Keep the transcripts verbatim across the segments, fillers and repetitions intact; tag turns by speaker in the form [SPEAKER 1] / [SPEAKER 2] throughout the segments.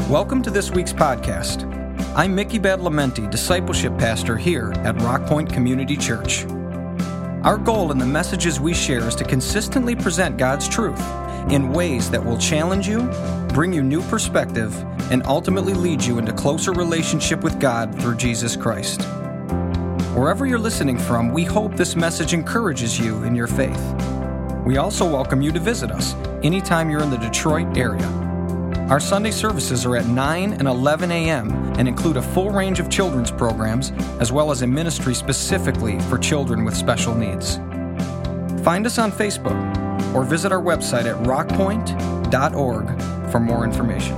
[SPEAKER 1] Welcome to this week's podcast. I'm Mickey Badalamenti, Discipleship Pastor here at Rock Point Community Church. Our goal in the messages we share is to consistently present God's truth in ways that will challenge you, bring you new perspective, and ultimately lead you into closer relationship with God through Jesus Christ. Wherever you're listening from, we hope this message encourages you in your faith. We also welcome you to visit us anytime you're in the Detroit area. Our Sunday services are at nine and eleven a.m. and include a full range of children's programs, as well as a ministry specifically for children with special needs. Find us on Facebook or visit our website at rock point dot org for more information.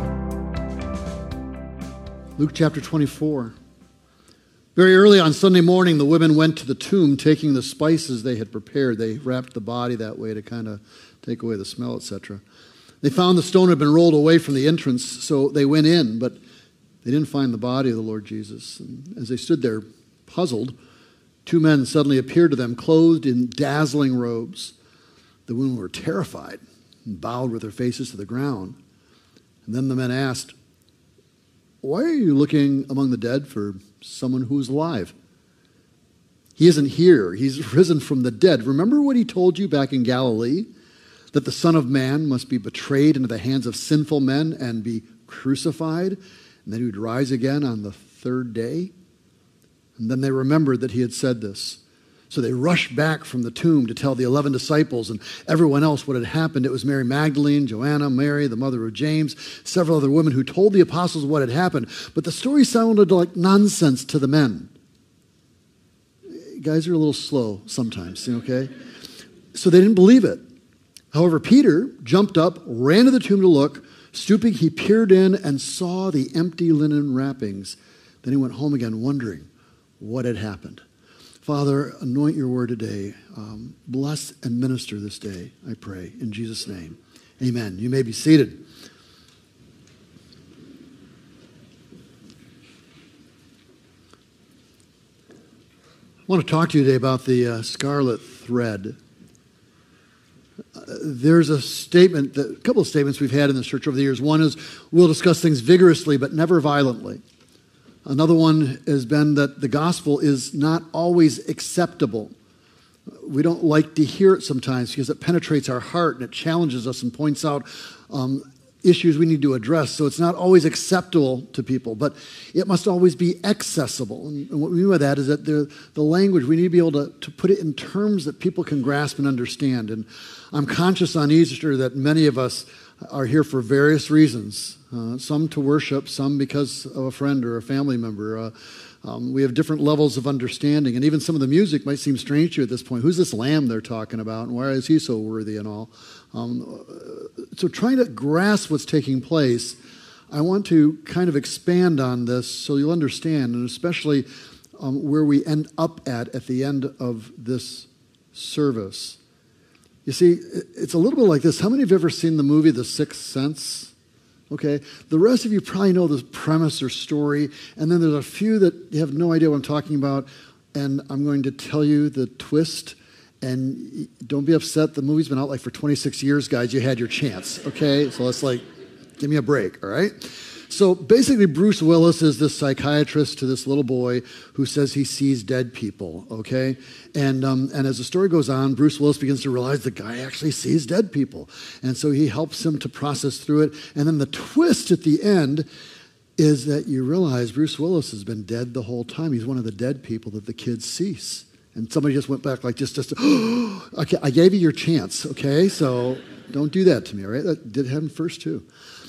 [SPEAKER 2] Luke chapter twenty-four. Very early on Sunday morning, the women went to the tomb taking the spices they had prepared. They wrapped the body that way to kind of take away the smell, et cetera. They found the stone had been rolled away from the entrance, so they went in, but they didn't find the body of the Lord Jesus. And as they stood there puzzled, two men suddenly appeared to them, clothed in dazzling robes. The women were terrified and bowed with their faces to the ground. And then the men asked, "Why are you looking among the dead for someone who's alive? He isn't here. He's risen from the dead. Remember what he told you back in Galilee? That the Son of Man must be betrayed into the hands of sinful men and be crucified, and that he would rise again on the third day?" And then they remembered that he had said this. So they rushed back from the tomb to tell the eleven disciples and everyone else what had happened. It was Mary Magdalene, Joanna, Mary, the mother of James, several other women who told the apostles what had happened. But the story sounded like nonsense to the men. Guys are a little slow sometimes, okay? So they didn't believe it. However, Peter jumped up, ran to the tomb to look. Stooping, he peered in and saw the empty linen wrappings. Then he went home again, wondering what had happened. Father, anoint your word today. Um, bless and minister this day, I pray, in Jesus' name. Amen. You may be seated. I want to talk to you today about the uh, scarlet thread. Uh, there's a statement, that, a couple of statements we've had in this church over the years. One is, we'll discuss things vigorously, but never violently. Another one has been that the gospel is not always acceptable. We don't like to hear it sometimes because it penetrates our heart and it challenges us and points out um, issues we need to address. So it's not always acceptable to people, but it must always be accessible. And, and what we mean by that is that the, the language, we need to be able to, to put it in terms that people can grasp and understand. And I'm conscious on Easter that many of us are here for various reasons. Uh, some to worship, some because of a friend or a family member. Uh, um, we have different levels of understanding, and even some of the music might seem strange to you at this point. Who's this lamb they're talking about, and why is he so worthy and all? Um, so trying to grasp what's taking place, I want to kind of expand on this so you'll understand, and especially um, where we end up at at the end of this service. You see, it's a little bit like this. How many of you have ever seen the movie The Sixth Sense? Okay, the rest of you probably know the premise or story, and then there's a few that you have no idea what I'm talking about, and I'm going to tell you the twist, and don't be upset. The movie's been out like for twenty-six years, guys. You had your chance, okay? So let's like, give me a break, all right? So basically, Bruce Willis is this psychiatrist to this little boy who says he sees dead people, okay? And um, and as the story goes on, Bruce Willis begins to realize the guy actually sees dead people. And so he helps him to process through it. And then the twist at the end is that you realize Bruce Willis has been dead the whole time. He's one of the dead people that the kids sees. And somebody just went back like just, just oh, okay, I gave you your chance, okay? So don't do that to me, all right? That did happen first too.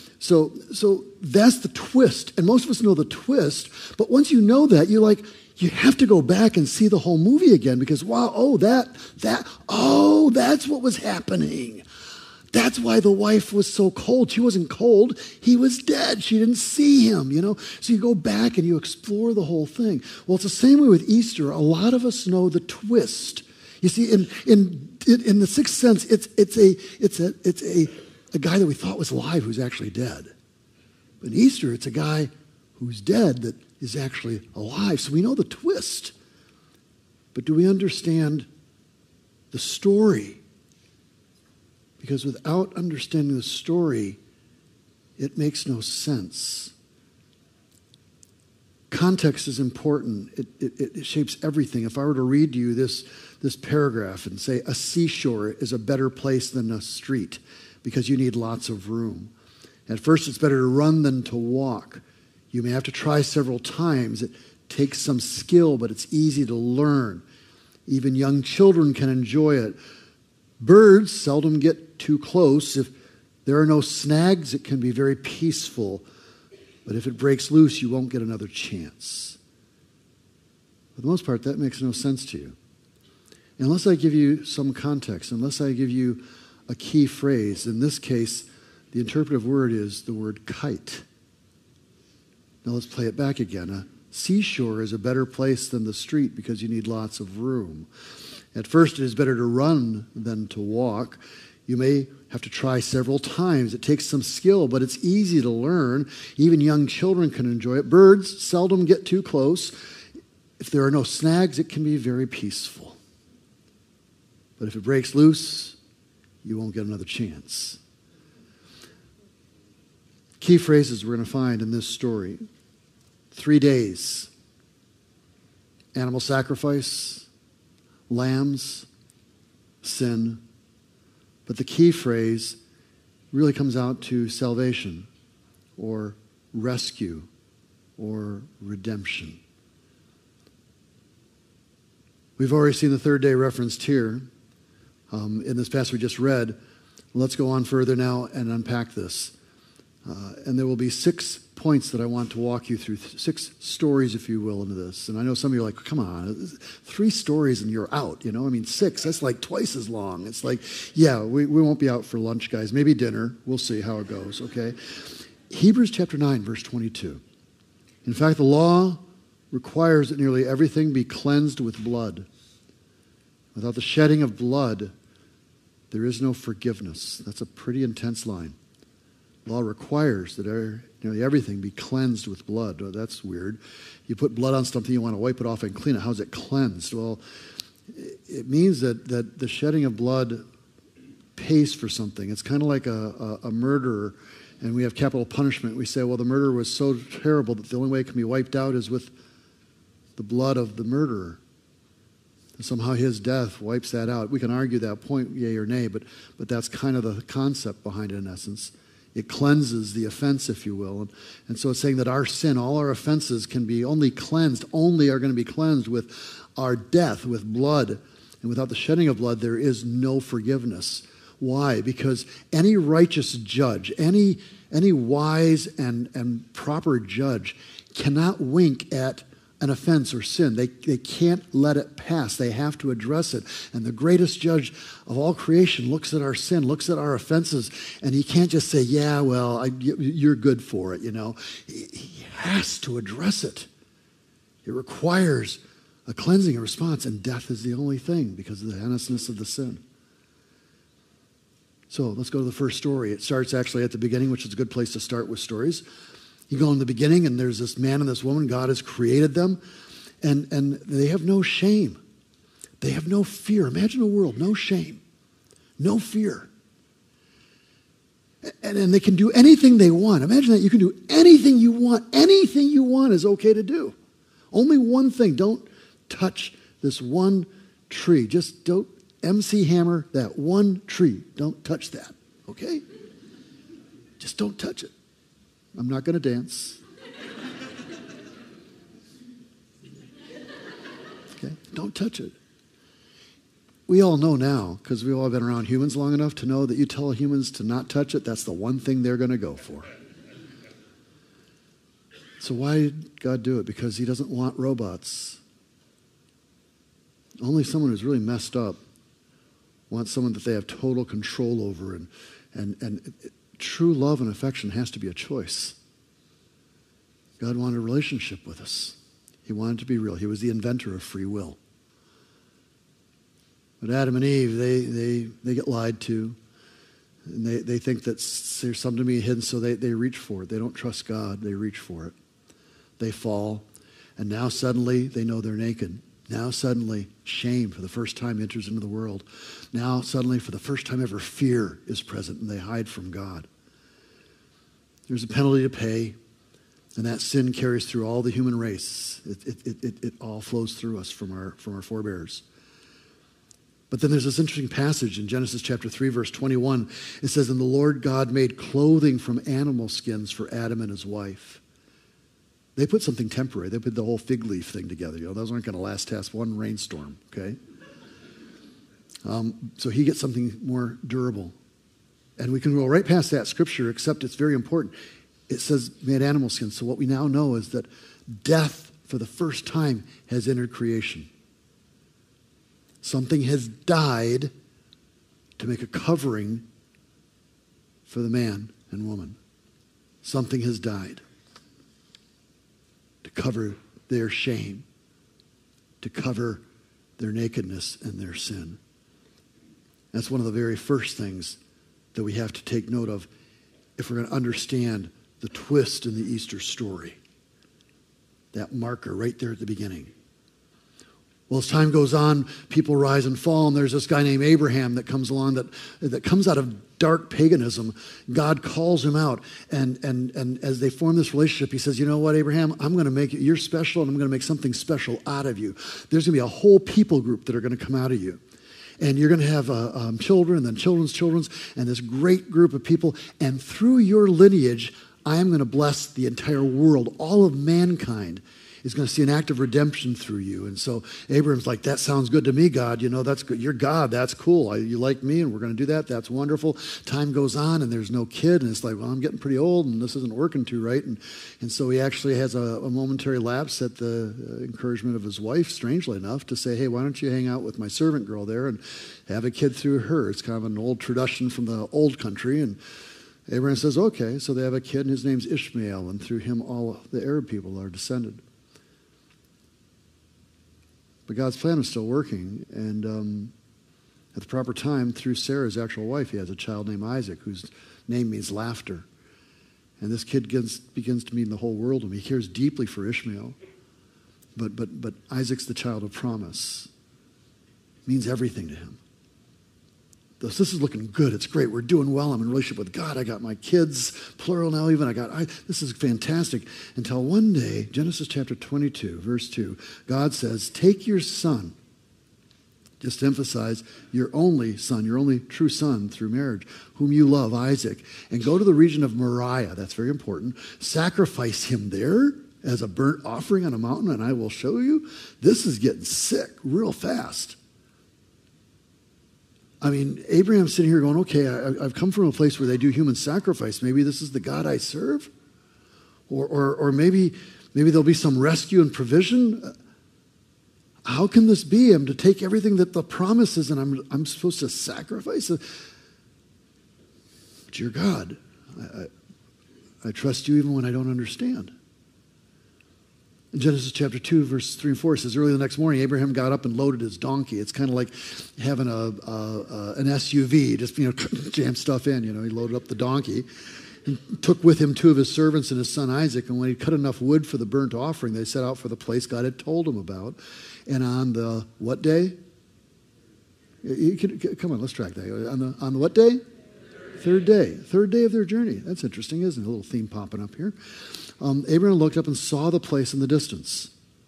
[SPEAKER 2] So so that's the twist. And most of us know the twist, but once you know that, you're like, you have to go back and see the whole movie again because, wow, oh, that, that, oh, that's what was happening. That's why the wife was so cold. She wasn't cold. He was dead. She didn't see him, you know. So you go back and you explore the whole thing. Well, it's the same way with Easter. A lot of us know the twist. You see, in in in the Sixth Sense, it's it's a it's a it's a a guy that we thought was alive who's actually dead. But in Easter, it's a guy who's dead that is actually alive. So we know the twist. But do we understand the story? Because without understanding the story, it makes no sense. Context is important. It, it, it shapes everything. If I were to read to you this, this paragraph and say a seashore is a better place than a street because you need lots of room. At first, it's better to run than to walk. You may have to try several times. It takes some skill, but it's easy to learn. Even young children can enjoy it. Birds seldom get too close. If there are no snags, it can be very peaceful. But if it breaks loose, you won't get another chance. For the most part, that makes no sense to you. Unless I give you some context, unless I give you a key phrase. In this case, the interpretive word is the word kite. Now let's play it back again. A seashore is a better place than the street because you need lots of room. At first, it is better to run than to walk. You may have to try several times. It takes some skill, but it's easy to learn. Even young children can enjoy it. Birds seldom get too close. If there are no snags, it can be very peaceful. But if it breaks loose, you won't get another chance. Key phrases we're going to find in this story. Three days. Animal sacrifice, lambs, sin. But the key phrase really comes out to salvation or rescue or redemption. We've already seen the third day referenced here um, in this passage we just read. Let's go on further now and unpack this. Uh, and there will be six points that I want to walk you through, six stories, if you will, into this. And I know some of you are like, come on, three stories and you're out, you know? I mean, six, that's like twice as long. It's like, yeah, we, we won't be out for lunch, guys. Maybe dinner. We'll see how it goes, okay? Hebrews chapter nine, verse twenty-two. In fact, the law requires that nearly everything be cleansed with blood. Without the shedding of blood, there is no forgiveness. That's a pretty intense line. Law requires that nearly everything be cleansed with blood. Oh, that's weird. You put blood on something, you want to wipe it off and clean it. How's it cleansed? Well, it means that, that the shedding of blood pays for something. It's kind of like a, a, a murderer, and we have capital punishment. We say, well, the murder was so terrible that the only way it can be wiped out is with the blood of the murderer. And somehow his death wipes that out. We can argue that point, yea or nay, but, but that's kind of the concept behind it in essence. It cleanses the offense, if you will. And, and so it's saying that our sin, all our offenses can be only cleansed, only are going to be cleansed with our death, with blood. And without the shedding of blood, there is no forgiveness. Why? Because any righteous judge, any, any wise and, and proper judge cannot wink at an offense or sin. They, they can't let it pass. They have to address it. And the greatest judge of all creation looks at our sin, looks at our offenses, and he can't just say, yeah, well, I, you're good for it, you know. He, he has to address it. It requires a cleansing, a response, and death is the only thing because of the heinousness of the sin. So let's go to the first story. It starts actually at the beginning, which is a good place to start with stories. You go in the beginning, and there's this man and this woman. God has created them, and, and they have no shame. They have no fear. Imagine a world, no shame, no fear. And, and they can do anything they want. Imagine that. You can do anything you want. Anything you want is okay to do. Only one thing. Don't touch this one tree. Just don't M C Hammer that one tree. Don't touch that, okay? Just don't touch it. I'm not going to dance. Okay? Don't touch it. We all know now, because we've all been around humans long enough to know that you tell humans to not touch it, that's the one thing they're going to go for. So why did God do it? Because he doesn't want robots. Only someone who's really messed up wants someone that they have total control over, and and and it, true love and affection has to be a choice. God wanted a relationship with us. He wanted to be real. He was the inventor of free will. But Adam and Eve, they they they get lied to. And they, they think that there's something to be hidden, so they, they reach for it. They don't trust God. They reach for it. They fall. And now suddenly they know they're naked. Now suddenly shame for the first time enters into the world. Now suddenly for the first time ever fear is present, and they hide from God. there's a penalty to pay, and that sin carries through all the human race. It, it, it, it, it all flows through us from our, from our forebears. But then there's this interesting passage in Genesis chapter three, verse twenty-one. It says, "And the Lord God made clothing from animal skins for Adam and his wife." They put something temporary. They put the whole fig leaf thing together. You know, those aren't going to last past one rainstorm, okay? Um, so he gets something more durable. And we can go right past that scripture, except it's very important. It says made animal skins. So what we now know is that death, for the first time, has entered creation. Something has died to make a covering for the man and woman. Something has died to cover their shame, to cover their nakedness and their sin. That's one of the very first things that we have to take note of if we're going to understand the twist in the Easter story. That marker right there at the beginning. Well, as time goes on, people rise and fall, and there's this guy named Abraham that comes along that, that comes out of dark paganism. God calls him out, and, and, and as they form this relationship, he says, you know what, Abraham, I'm going to make you, you're special, and I'm going to make something special out of you. There's going to be a whole people group that are going to come out of you. And you're going to have uh, um, children, and then children's children's, and this great group of people, and through your lineage, I am going to bless the entire world. All of mankind is going to see an act of redemption through you. And so Abraham's like, that sounds good to me, God. You know, that's good. You're God. That's cool. I, you like me, and we're going to do that. That's wonderful. Time goes on, and there's no kid. And it's like, well, I'm getting pretty old, and this isn't working too right. And, and so he actually has a, a momentary lapse at the uh, encouragement of his wife, strangely enough, to say, hey, why don't you hang out with my servant girl there and have a kid through her? It's kind of an old tradition from the old country. And Abraham says, okay. So they have a kid, and his name's Ishmael, and through him all the Arab people are descended. But God's plan is still working, and um, at the proper time, through Sarah's actual wife, he has a child named Isaac, whose name means laughter. And this kid begins, begins to mean the whole world to him. He cares deeply for Ishmael, but, but, but Isaac's the child of promise. It means everything to him. This, this is looking good. It's great. We're doing well. I'm in a relationship with God. I got my kids, plural now even. I got, I, this is fantastic. Until one day, Genesis chapter twenty-two, verse two, God says, take your son, just to emphasize, your only son, your only true son through marriage, whom you love, Isaac, and go to the region of Moriah. That's very important. Sacrifice him there as a burnt offering on a mountain, and I will show you. This is getting sick real fast. I mean, Abraham's sitting here going, okay, I, I've come from a place where they do human sacrifice. Maybe this is the God I serve? Or, or, or maybe, maybe there'll be some rescue and provision? How can this be? I'm to take everything that the promise is, and I'm, I'm supposed to sacrifice it? But you're God. I, I, I trust you even when I don't understand. In Genesis chapter two, verse three and four, it says, early the next morning, Abraham got up and loaded his donkey. It's kind of like having a, a, a an S U V, just, you know, jam stuff in. You know, he loaded up the donkey and took with him two of his servants and his son Isaac. And when he cut enough wood for the burnt offering, they set out for the place God had told him about. And on the what day? You can, come on, let's track that. On the, on the what day? Third day. Third day of their journey. That's interesting, isn't it? A little theme popping up here. Um, Abraham looked up and saw the place in the distance.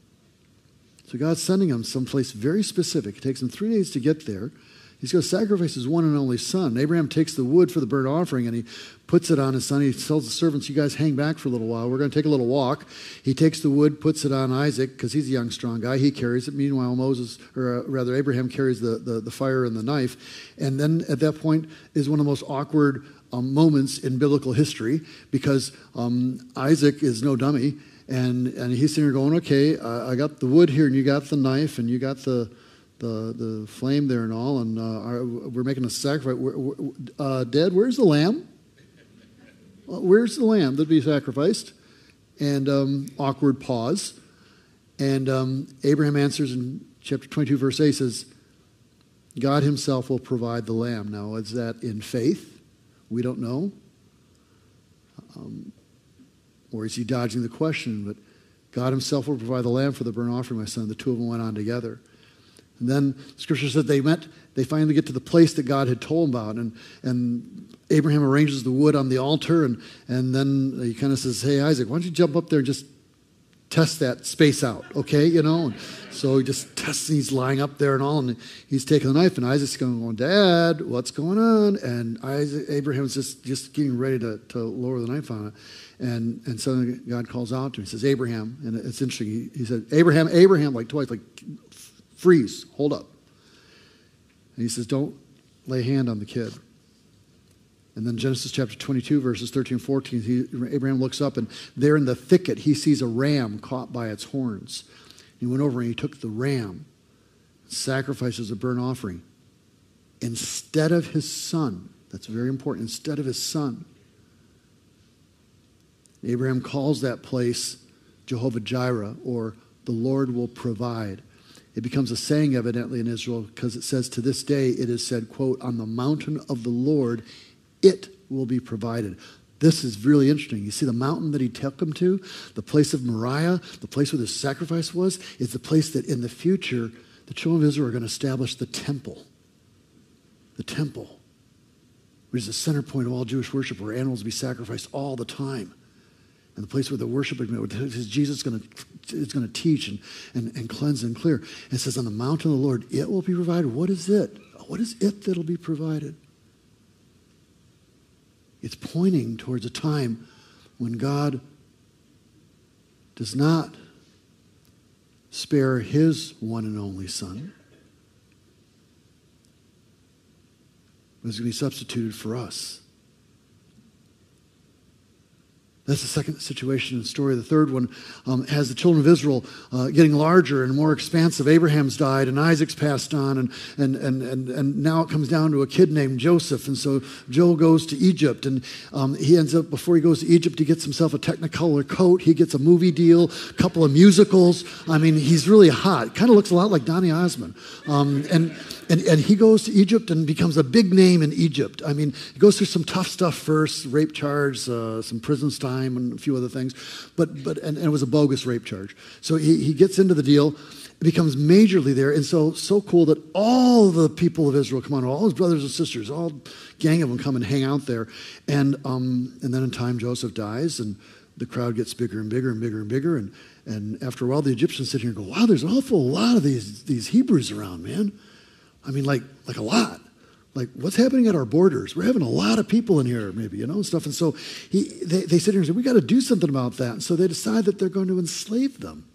[SPEAKER 2] So God's sending him someplace very specific. It takes him three days to get there. He's going to sacrifice his one and only son. Abraham takes the wood for the burnt offering, and he puts it on his son. He tells the servants, you guys hang back for a little while. We're going to take a little walk. He takes the wood, puts it on Isaac, because he's a young, strong guy. He carries it. Meanwhile, Moses, or uh, rather Abraham carries the, the, the fire and the knife. And then at that point is one of the most awkward Um, moments in biblical history, because um, Isaac is no dummy, and, and he's sitting here going, okay, uh, I got the wood here, and you got the knife, and you got the the, the flame there and all, and uh, our, we're making a sacrifice. We're, we're, uh, Dad, where's the lamb? Where's the lamb that be sacrificed? And um, awkward pause. And um, Abraham answers in chapter twenty-two, verse eight, says, God himself will provide the lamb. Now, is that in faith? We don't know. Um, or is he dodging the question? But God himself will provide the lamb for the burnt offering, my son. The two of them went on together. And then Scripture said they met, they finally get to the place that God had told them about. And, and Abraham arranges the wood on the altar, and, and then he kind of says, hey, Isaac, why don't you jump up there and just test that space out, okay, you know? And so he just tests, he's lying up there and all, and he's taking the knife, and Isaac's going, Dad, what's going on? And Isaac, Abraham's just, just getting ready to, to lower the knife on it. And, and suddenly God calls out to him. He says, Abraham, and it's interesting. He, he said, Abraham, Abraham, like twice, like, freeze, hold up. And he says, don't lay hand on the kid. And then Genesis chapter twenty-two, verses thirteen and fourteen, he, Abraham looks up, and there in the thicket, he sees a ram caught by its horns. He went over and he took the ram, sacrificed as a burnt offering, instead of his son. That's very important, instead of his son. Abraham calls that place Jehovah Jireh, or the Lord will provide. It becomes a saying evidently in Israel because it says to this day it is said, quote, on the mountain of the Lord it will be provided. This is really interesting. You see the mountain that he took him to, the place of Moriah, the place where the sacrifice was, is the place that in the future the children of Israel are going to establish the temple. The temple, which is the center point of all Jewish worship, where animals will be sacrificed all the time. And the place where the worship is, Jesus is going to, is going to teach and, and, and cleanse and clear. And it says, on the mountain of the Lord, it will be provided. What is it? What is it that will be provided? It's pointing towards a time when God does not spare his one and only son, but is going to be substituted for us. That's the second situation in the story. The third one um, has the children of Israel uh, getting larger and more expansive. Abraham's died and Isaac's passed on, and, and, and, and, and now it comes down to a kid named Joseph. And so Joel goes to Egypt, and um, he ends up, before he goes to Egypt, he gets himself a Technicolor coat. He gets a movie deal, a couple of musicals. I mean, he's really hot. Kind of looks a lot like Donny Osmond. Um, and, and, and he goes to Egypt and becomes a big name in Egypt. I mean, he goes through some tough stuff first, rape charge, uh, some prison time, and a few other things, but but and, and it was a bogus rape charge. So he, he gets into the deal, it becomes majorly there, and so so cool that all the people of Israel come on, all his brothers and sisters, all gang of them come and hang out there, and um and then in time Joseph dies, and the crowd gets bigger and bigger and bigger and bigger, and and after a while the Egyptians sit here and go, wow, there's an awful lot of these these Hebrews around, man. I mean, like like a lot. Like, what's happening at our borders? We're having a lot of people in here, maybe, you know, and stuff. And so he, they, they sit here and say, we got to do something about that. And so they decide that they're going to enslave them.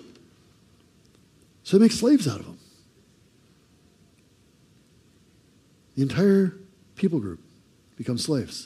[SPEAKER 2] So they make slaves out of them. The entire people group becomes slaves.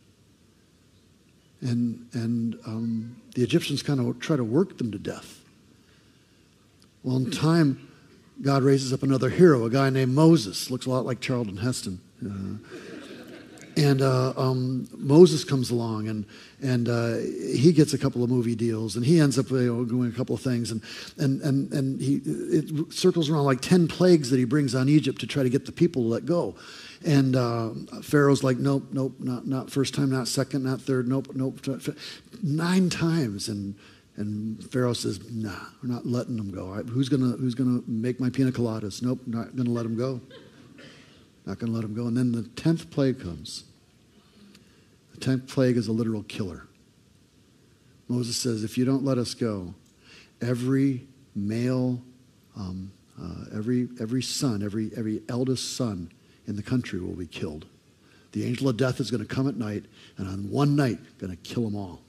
[SPEAKER 2] And, and um, the Egyptians kind of try to work them to death. Well, in time, God raises up another hero, a guy named Moses. Looks a lot like Charlton Heston. Uh, and uh, um, Moses comes along, and and uh, he gets a couple of movie deals, and he ends up, you know, doing a couple of things, and and and and he it circles around like ten plagues that he brings on Egypt to try to get the people to let go. And uh, Pharaoh's like, nope, nope, not not first time, not second, not third, nope, nope, nine times, and. And Pharaoh says, nah, we're not letting them go. Right, who's going to who's gonna make my pina coladas? Nope, not going to let them go. Not going to let them go. And then the tenth plague comes. The tenth plague is a literal killer. Moses says, if you don't let us go, every male, um, uh, every every son, every every eldest son in the country will be killed. The angel of death is going to come at night, and on one night, going to kill them all.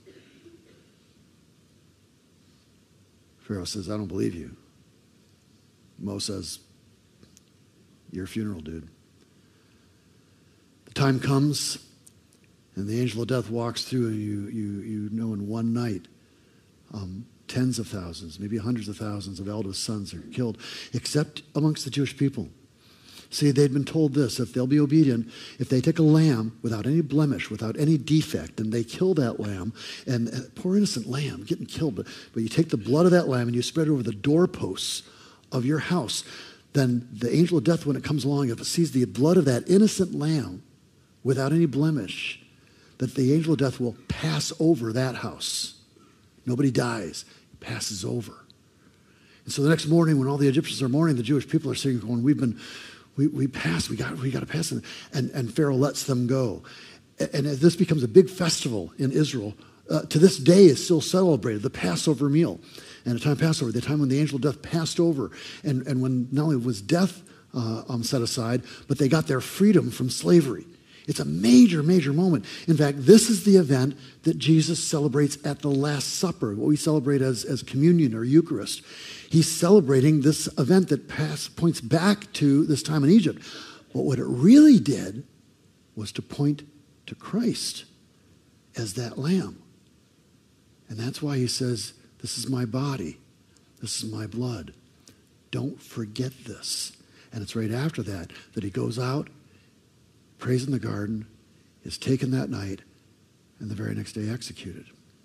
[SPEAKER 2] Pharaoh says, I don't believe you. Mo says, your funeral, dude. The time comes, and the angel of death walks through, and you, you, you know in one night, um, tens of thousands, maybe hundreds of thousands of eldest sons are killed, except amongst the Jewish people. See, they'd been told this, if they'll be obedient, if they take a lamb without any blemish, without any defect, and they kill that lamb, and uh, poor innocent lamb getting killed, but, but you take the blood of that lamb and you spread it over the doorposts of your house, then the angel of death, when it comes along, if it sees the blood of that innocent lamb without any blemish, that the angel of death will pass over that house. Nobody dies. It passes over. And so the next morning, when all the Egyptians are mourning, the Jewish people are sitting going, we've been... We we passed, we got we got to pass them. And, and Pharaoh lets them go. And this becomes a big festival in Israel. Uh, to this day, is still celebrated, the Passover meal. And the time Passover, the time when the angel of death passed over, and, and when not only was death uh, um, set aside, but they got their freedom from slavery. It's a major, major moment. In fact, this is the event that Jesus celebrates at the Last Supper, what we celebrate as, as communion or Eucharist. He's celebrating this event that pass, points back to this time in Egypt. But what it really did was to point to Christ as that lamb. And that's why he says, this is my body. This is my blood. Don't forget this. And it's right after that that he goes out, prays in the garden, is taken that night, and the very next day executed.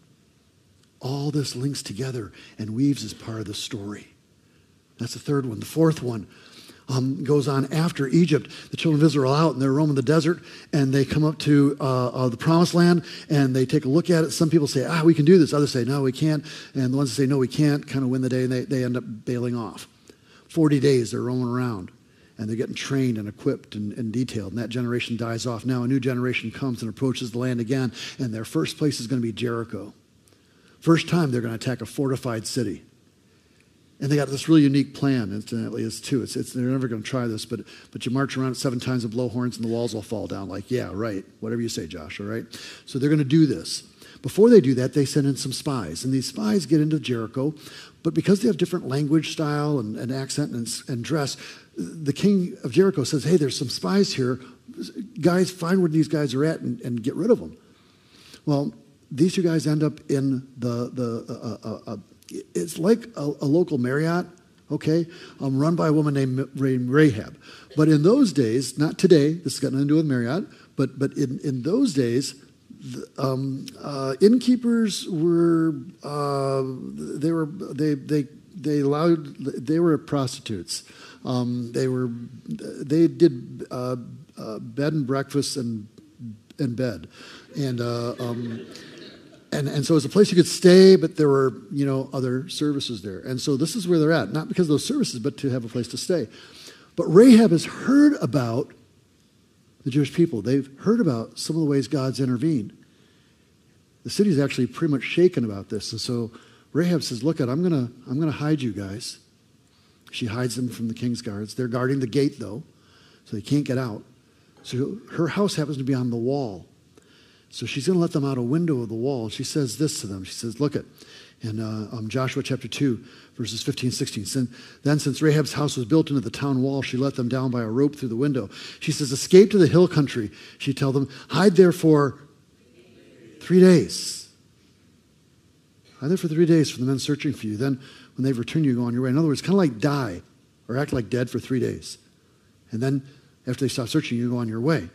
[SPEAKER 2] All this links together and weaves as part of the story. That's the third one. The fourth one um, goes on after Egypt. The children of Israel are out and they're roaming the desert, and they come up to uh, uh, the promised land, and they take a look at it. Some people say, ah, we can do this. Others say, no, we can't. And the ones that say, no, we can't, kind of win the day, and they, they end up bailing off. Forty days they're roaming around, and they're getting trained and equipped and, and detailed. And that generation dies off. Now a new generation comes and approaches the land again, and their first place is going to be Jericho. First time they're going to attack a fortified city. And they got this really unique plan, incidentally, is too. It's, it's, they're never going to try this, but, but you march around it seven times and blow horns and the walls will fall down. Like, yeah, right, whatever you say, Josh, all right? So they're going to do this. Before they do that, they send in some spies. And these spies get into Jericho, but because they have different language style and, and accent and, and dress, the king of Jericho says, hey, there's some spies here. Guys, find where these guys are at and, and get rid of them. Well, these two guys end up in the, the uh, uh, uh, it's like a, a local Marriott, okay, um, run by a woman named Rahab. But in those days, not today, this has got nothing to do with Marriott, but but in, in those days, the, um, uh, innkeepers were uh, they were they they they allowed they were prostitutes. Um, they were they did uh, uh, bed and breakfast and and bed, and. Uh, um, And, and so it was a place you could stay, but there were, you know, other services there. And so this is where they're at, not because of those services, but to have a place to stay. But Rahab has heard about the Jewish people. They've heard about some of the ways God's intervened. The city's actually pretty much shaken about this. And so Rahab says, look, I'm going to I'm gonna hide you guys. She hides them from the king's guards. They're guarding the gate, though, so they can't get out. So her house happens to be on the wall. So she's going to let them out a window of the wall. She says this to them. She says, look at, in uh, um, Joshua chapter two, verses fifteen, sixteen. Then since Rahab's house was built into the town wall, she let them down by a rope through the window. She says, escape to the hill country. She tell them, hide there for three days. Hide there for three days for the men searching for you. Then when they've returned, you go on your way. In other words, kind of like die or act like dead for three days. And then after they stop searching, you go on your way.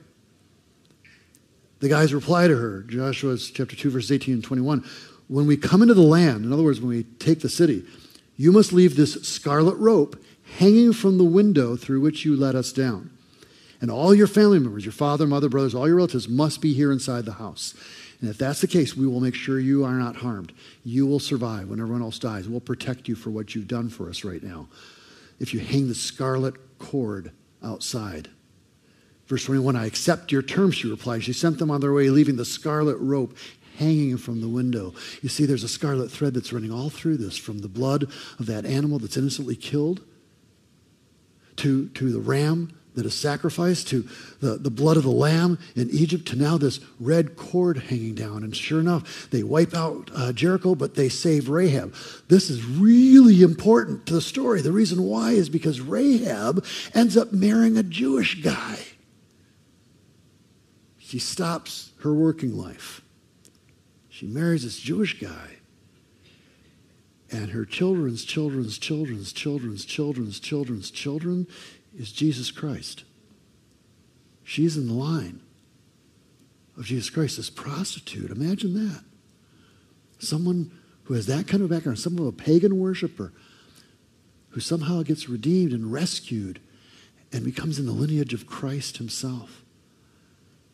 [SPEAKER 2] The guys reply to her, Joshua chapter two, verses eighteen and twenty-one. When we come into the land, in other words, when we take the city, you must leave this scarlet rope hanging from the window through which you let us down. And all your family members, your father, mother, brothers, all your relatives must be here inside the house. And if that's the case, we will make sure you are not harmed. You will survive when everyone else dies. We'll protect you for what you've done for us right now. If you hang the scarlet cord outside. Verse twenty-one, I accept your terms, she replied. She sent them on their way, leaving the scarlet rope hanging from the window. You see, there's a scarlet thread that's running all through this, from the blood of that animal that's innocently killed to, to the ram that is sacrificed, to the, the blood of the lamb in Egypt, to now this red cord hanging down. And sure enough, they wipe out uh, Jericho, but they save Rahab. This is really important to the story. The reason why is because Rahab ends up marrying a Jewish guy. She stops her working life. She marries this Jewish guy. And her children's children's children's children's children's children's children is Jesus Christ. She's in the line of Jesus Christ, this prostitute. Imagine that. Someone who has that kind of background, some of a pagan worshiper, who somehow gets redeemed and rescued and becomes in the lineage of Christ himself.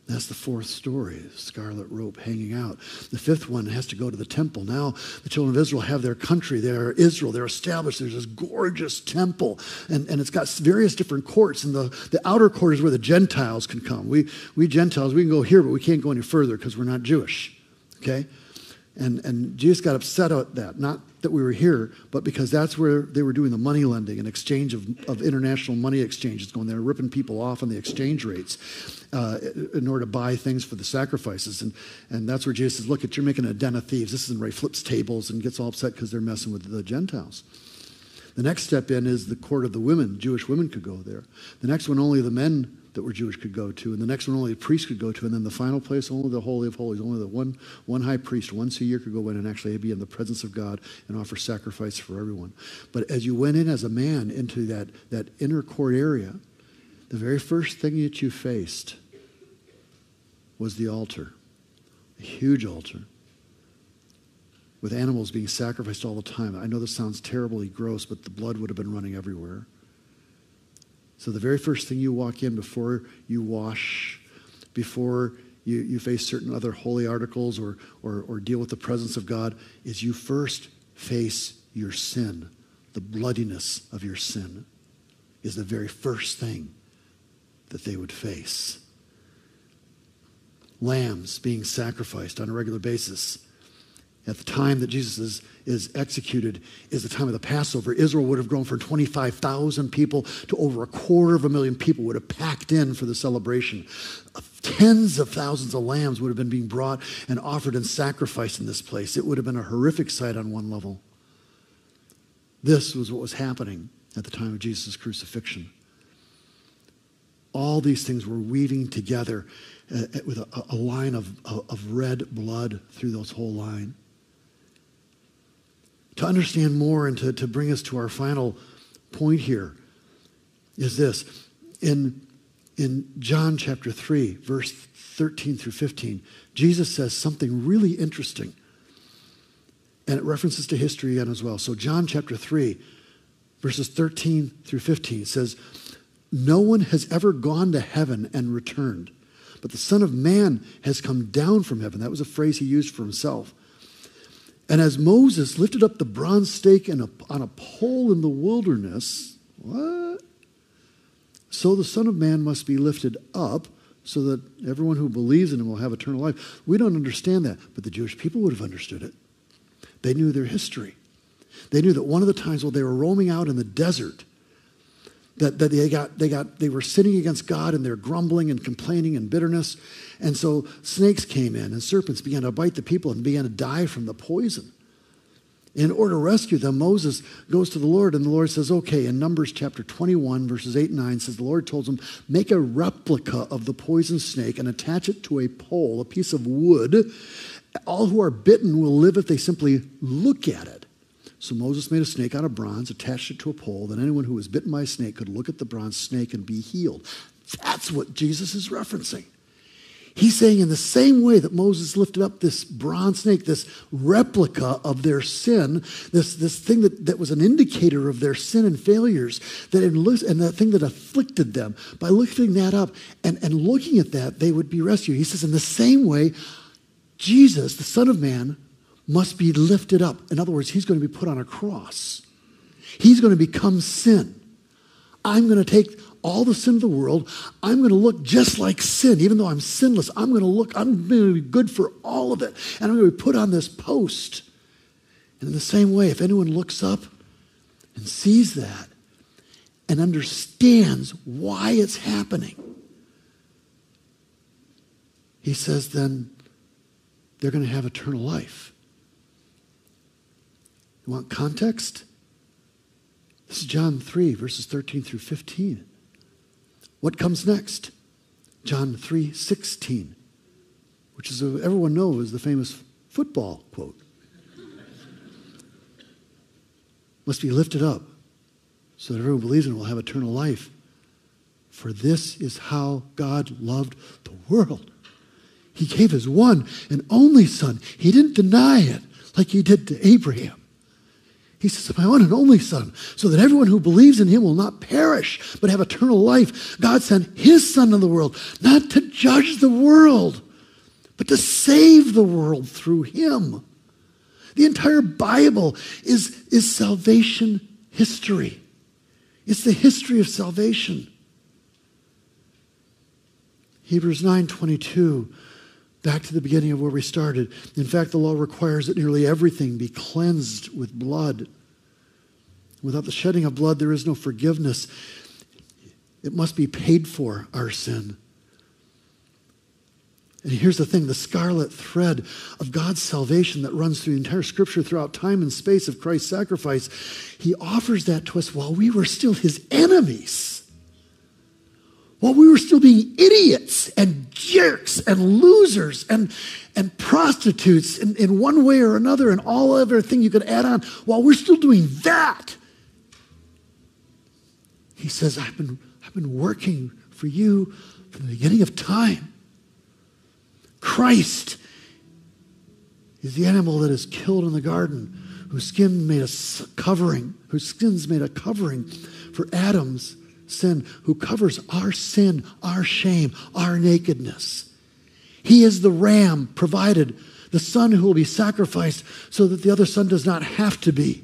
[SPEAKER 2] That's the fourth story, scarlet rope hanging out. The fifth one has to go to the temple. Now the children of Israel have their country. They're Israel. They're established. There's this gorgeous temple, and, and it's got various different courts. And the, the outer court is where the Gentiles can come. We, we Gentiles, we can go here, but we can't go any further because we're not Jewish, okay? And, and Jesus got upset at that, not that we were here, but because that's where they were doing the money lending and exchange of, of international money exchanges going there, ripping people off on the exchange rates uh, in order to buy things for the sacrifices. And, and that's where Jesus says, look, you're making a den of thieves. This isn't right. Flips tables and gets all upset because they're messing with the Gentiles. The next step in is the court of the women. Jewish women could go there. The next one, only the men that were Jewish could go to. And the next one, only the priests could go to. And then the final place, only the Holy of Holies. Only the one, one high priest once a year could go in and actually be in the presence of God and offer sacrifice for everyone. But as you went in as a man into that, that inner court area, the very first thing that you faced was the altar. A huge altar with animals being sacrificed all the time. I know this sounds terribly gross, but the blood would have been running everywhere. So the very first thing you walk in before you wash, before you, you face certain other holy articles or, or, or deal with the presence of God, is you first face your sin. The bloodiness of your sin is the very first thing that they would face. Lambs being sacrificed on a regular basis. At the time that Jesus is, is executed is the time of the Passover. Israel would have grown from twenty-five thousand people to over a quarter of a million people would have packed in for the celebration. Tens of thousands of lambs would have been being brought and offered and sacrificed in this place. It would have been a horrific sight on one level. This was what was happening at the time of Jesus' crucifixion. All these things were weaving together uh, with a, a line of, of red blood through this whole line. To understand more and to, to bring us to our final point here is this. In, in John chapter three, verse thirteen through fifteen, Jesus says something really interesting. And it references to history again as well. So John chapter three, verses thirteen through fifteen says, no one has ever gone to heaven and returned, but the Son of Man has come down from heaven. That was a phrase he used for himself. And as Moses lifted up the bronze stake in a, on a pole in the wilderness, what? So the Son of Man must be lifted up so that everyone who believes in him will have eternal life. We don't understand that, but the Jewish people would have understood it. They knew their history. They knew that one of the times while they were roaming out in the desert, that, that they got they got they were sinning against God and they're grumbling and complaining and bitterness. And so snakes came in and serpents began to bite the people and began to die from the poison. In order to rescue them, Moses goes to the Lord, and the Lord says, okay, in Numbers chapter twenty-one, verses eight and nine, says the Lord told him, make a replica of the poison snake and attach it to a pole, a piece of wood. All who are bitten will live if they simply look at it. So Moses made a snake out of bronze, attached it to a pole, that anyone who was bitten by a snake could look at the bronze snake and be healed. That's what Jesus is referencing. He's saying in the same way that Moses lifted up this bronze snake, this replica of their sin, this, this thing that, that was an indicator of their sin and failures, that in, and that thing that afflicted them, by lifting that up and, and looking at that, they would be rescued. He says in the same way, Jesus, the Son of Man, must be lifted up. In other words, he's going to be put on a cross. He's going to become sin. I'm going to take all the sin of the world. I'm going to look just like sin. Even though I'm sinless, I'm going to look, I'm going to be good for all of it. And I'm going to be put on this post. And in the same way, if anyone looks up and sees that and understands why it's happening, he says then they're going to have eternal life. You want context? This is John three, verses thirteen through fifteen. What comes next? John three sixteen, which is, a, everyone knows, the famous football quote. Must be lifted up so that everyone who believes in it will have eternal life. For this is how God loved the world. He gave his one and only Son. He didn't deny it like he did to Abraham. He says, my one and only Son, so that everyone who believes in him will not perish, but have eternal life. God sent his Son into the world, not to judge the world, but to save the world through him. The entire Bible is, is salvation history. It's the history of salvation. Hebrews nine twenty-two, back to the beginning of where we started. In fact, the law requires that nearly everything be cleansed with blood. Without the shedding of blood, there is no forgiveness. It must be paid for, our sin. And here's the thing, the scarlet thread of God's salvation that runs through the entire Scripture throughout time and space of Christ's sacrifice, he offers that to us while we were still his enemies. While we were still being idiots and jerks and losers and, and prostitutes in, in one way or another and all everything you could add on, while we're still doing that, he says, I've been, I've been working for you from the beginning of time. Christ is the animal that is killed in the garden, whose skin made a covering, whose skin's made a covering for Adam's sin, who covers our sin, our shame, our nakedness. He is the ram provided, the son who will be sacrificed so that the other son does not have to be.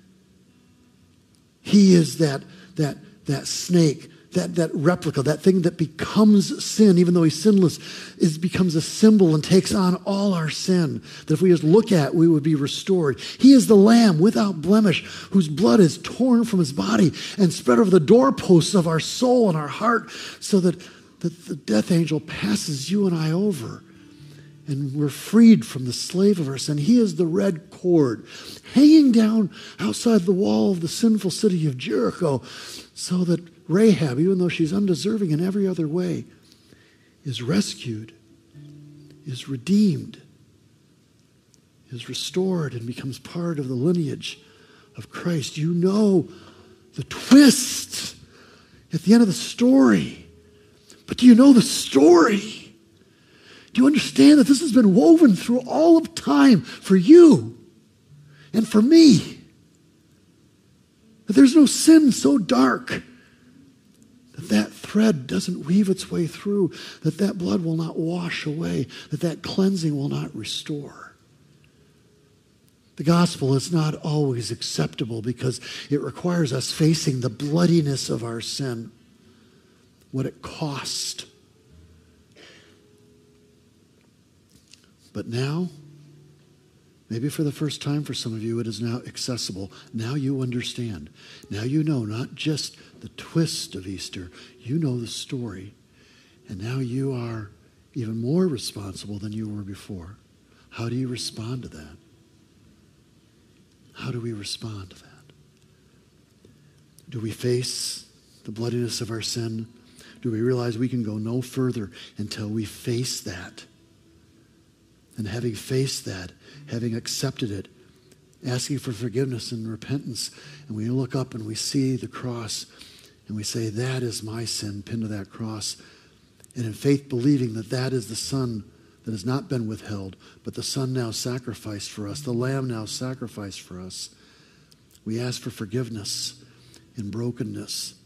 [SPEAKER 2] He is that, that, that snake, that, that replica, that thing that becomes sin, even though he's sinless, is becomes a symbol and takes on all our sin, that if we just look at, we would be restored. He is the lamb without blemish, whose blood is torn from his body and spread over the doorposts of our soul and our heart, so that, that the death angel passes you and I over, and we're freed from the slave of our sin. He is the red cord hanging down outside the wall of the sinful city of Jericho, so that Rahab, even though she's undeserving in every other way, is rescued, is redeemed, is restored, and becomes part of the lineage of Christ. You know the twist at the end of the story. But do you know the story? Do you understand that this has been woven through all of time for you and for me? That there's no sin so dark that that thread doesn't weave its way through, that that blood will not wash away, that that cleansing will not restore. The gospel is not always acceptable because it requires us facing the bloodiness of our sin, what it cost. But now, maybe for the first time for some of you, it is now accessible. Now you understand. Now you know not just the twist of Easter, you know the story. And now you are even more responsible than you were before. How do you respond to that? How do we respond to that? Do we face the bloodiness of our sin? Do we realize we can go no further until we face that? And having faced that, having accepted it, asking for forgiveness and repentance, and we look up and we see the cross, and we say, that is my sin pinned to that cross. And in faith believing that that is the Son that has not been withheld, but the Son now sacrificed for us, the Lamb now sacrificed for us, we ask for forgiveness in brokenness.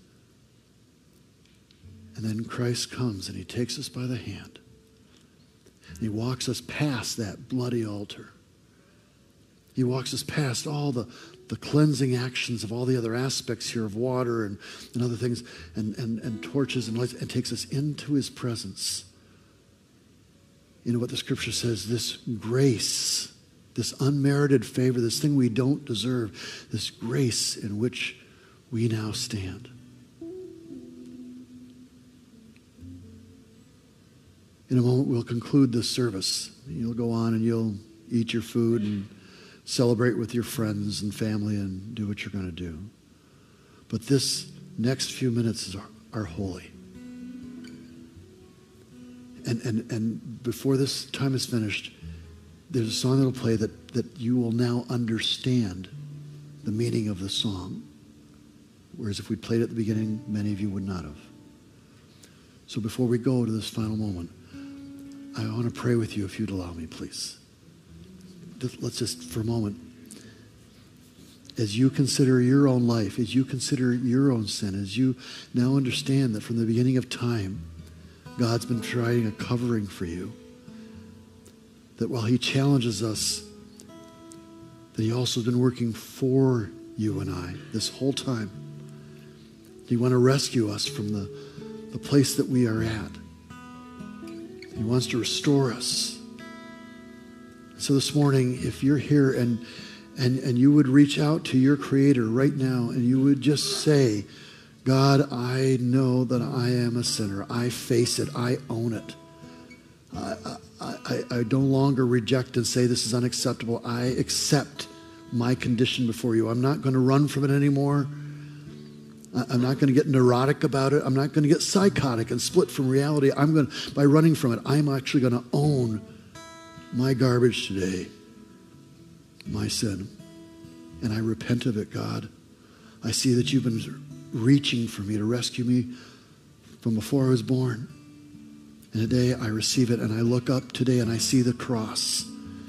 [SPEAKER 2] And then Christ comes and he takes us by the hand. And he walks us past that bloody altar. He walks us past all the, the cleansing actions of all the other aspects here of water and, and other things and, and, and torches and lights, and takes us into his presence. You know what the scripture says, this grace, this unmerited favor, this thing we don't deserve, this grace in which we now stand. In a moment, we'll conclude this service. You'll go on and you'll eat your food and celebrate with your friends and family and do what you're going to do. But this next few minutes are, are holy. And, and, and before this time is finished, there's a song that will play that, that you will now understand the meaning of the song. Whereas if we played it at the beginning, many of you would not have. So before we go to this final moment, I want to pray with you if you'd allow me, please. Let's just, for a moment, as you consider your own life, as you consider your own sin, as you now understand that from the beginning of time, God's been providing a covering for you, that while he challenges us, that he also has been working for you and I this whole time. He wants to rescue us from the, the place that we are at. He wants to restore us. So this morning, if you're here and And, and you would reach out to your Creator right now and you would just say, God, I know that I am a sinner. I face it. I own it. I, I, I, I no longer reject and say this is unacceptable. I accept my condition before you. I'm not going to run from it anymore. I'm not going to get neurotic about it. I'm not going to get psychotic and split from reality. I'm going to, by running from it, I'm actually going to own my garbage today. My sin, and I repent of it, God. I see that you've been reaching for me to rescue me from before I was born. And today I receive it, and I look up today and I see the cross,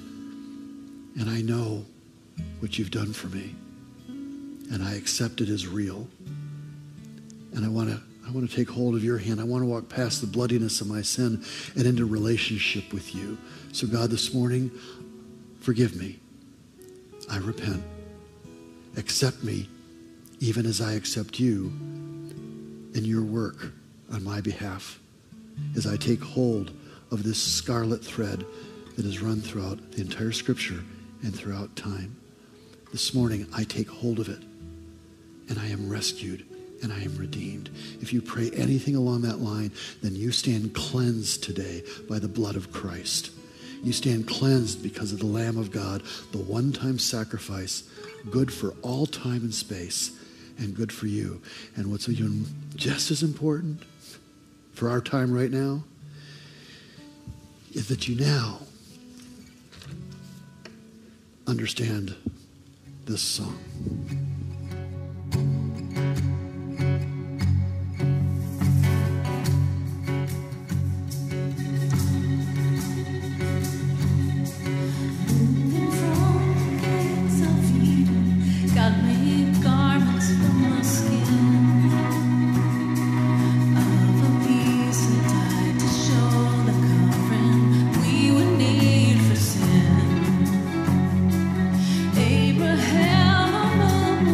[SPEAKER 2] and I know what you've done for me, and I accept it as real. And I want to I want to take hold of your hand. I want to walk past the bloodiness of my sin and into relationship with you. So God, this morning, forgive me. I repent. Accept me even as I accept you in your work on my behalf, as I take hold of this scarlet thread that is run throughout the entire Scripture and throughout time. This morning, I take hold of it, and I am rescued, and I am redeemed. If you pray anything along that line, then you stand cleansed today by the blood of Christ. You stand cleansed because of the Lamb of God, the one-time sacrifice, good for all time and space, and good for you. And what's even just as important for our time right now is that you now understand this song.
[SPEAKER 3] Abraham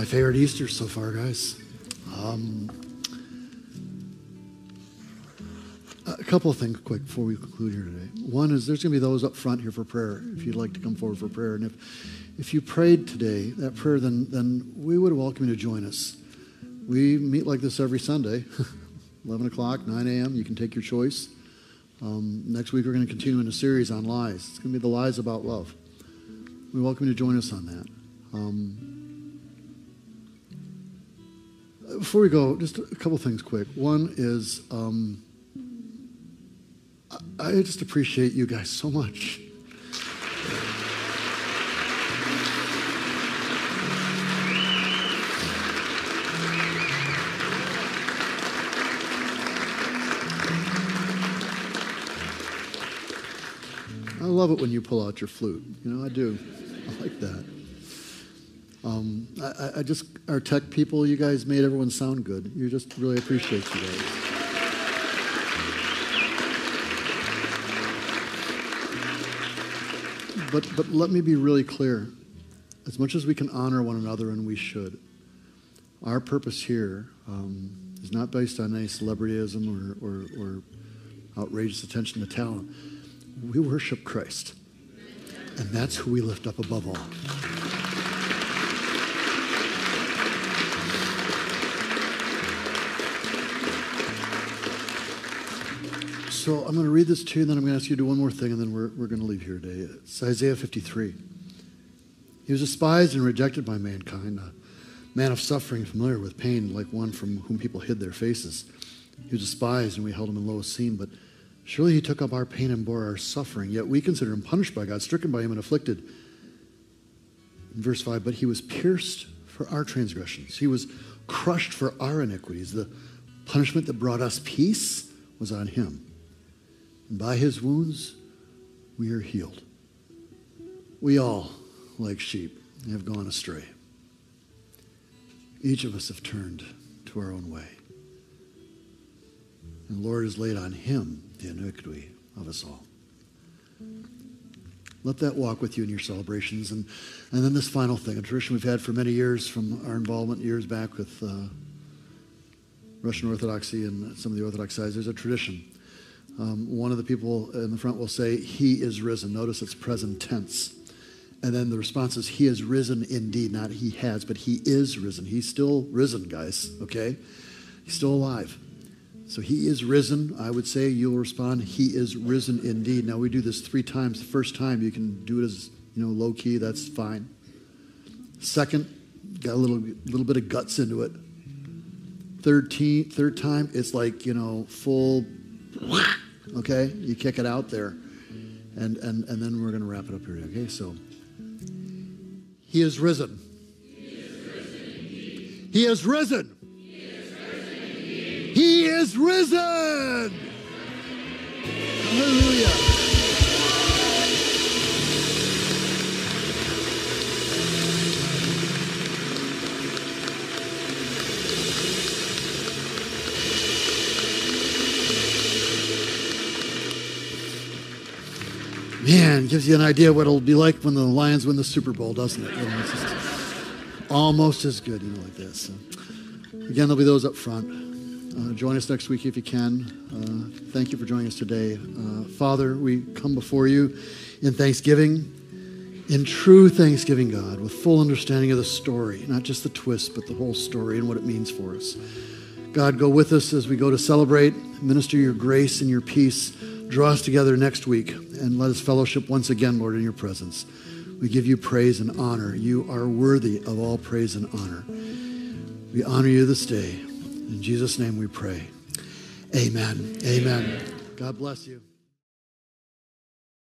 [SPEAKER 2] favorite Easter so far, guys. Um, a couple of things quick before we conclude here today. One is there's going to be those up front here for prayer if you'd like to come forward for prayer. And if, if you prayed today, that prayer, then, then we would welcome you to join us. We meet like this every Sunday, eleven o'clock, nine a.m. You can take your choice. Um, next week we're going to continue in a series on lies. It's going to be the lies about love. We welcome you to join us on that. Um, before we go, just a couple things quick. One is um, I, I just appreciate you guys so much. I love it when you pull out your flute. You know, I do. I like that. Um, I, I just, our tech people, you guys made everyone sound good. You just really appreciate you guys. But, but let me be really clear. As much as we can honor one another, and we should, our purpose here um, is not based on any celebrityism or, or, or outrageous attention to talent. We worship Christ, and that's who we lift up above all. So I'm going to read this to you, and then I'm going to ask you to do one more thing, and then we're, we're going to leave here today. It's Isaiah fifty-three. He was despised and rejected by mankind, a man of suffering, familiar with pain, like one from whom people hid their faces. He was despised, and we held him in low esteem, but surely he took up our pain and bore our suffering, yet we consider him punished by God, stricken by him and afflicted. In verse five, but he was pierced for our transgressions. He was crushed for our iniquities. The punishment that brought us peace was on him. And by his wounds, we are healed. We all, like sheep, have gone astray. Each of us have turned to our own way. And the Lord has laid on him the iniquity of us all. Let that walk with you in your celebrations. And, and then this final thing, a tradition we've had for many years from our involvement years back with uh, Russian Orthodoxy and some of the Orthodox sides. There's a tradition. Um, one of the people in the front will say, he is risen. Notice it's present tense. And then the response is, he is risen indeed. Not he has, but he is risen. He's still risen, guys, okay? He's still alive. So he is risen. I would say you'll respond, he is risen indeed. Now we do this three times. The first time you can do it as, you know, low key. That's fine. Second, got a little little bit of guts into it. Third, te- third time, it's like, you know, full, okay? You kick it out there. And, and, and then we're going to wrap it up here, okay? So he is risen. He is risen indeed. He is risen. He is risen! Hallelujah. Man, gives you an idea what it'll be like when the Lions win the Super Bowl, doesn't it? You know, it's just almost as good, you know, like this. So, again, there'll be those up front. Uh, join us next week if you can. Uh, thank you for joining us today. Uh, Father, we come before you in thanksgiving, in true thanksgiving, God, with full understanding of the story, not just the twist, but the whole story and what it means for us. God, go with us as we go to celebrate, minister your grace and your peace. Draw us together next week and let us fellowship once again, Lord, in your presence. We give you praise and honor. You are worthy of all praise and honor. We honor you this day. In Jesus' name we pray. Amen. Amen. God bless you.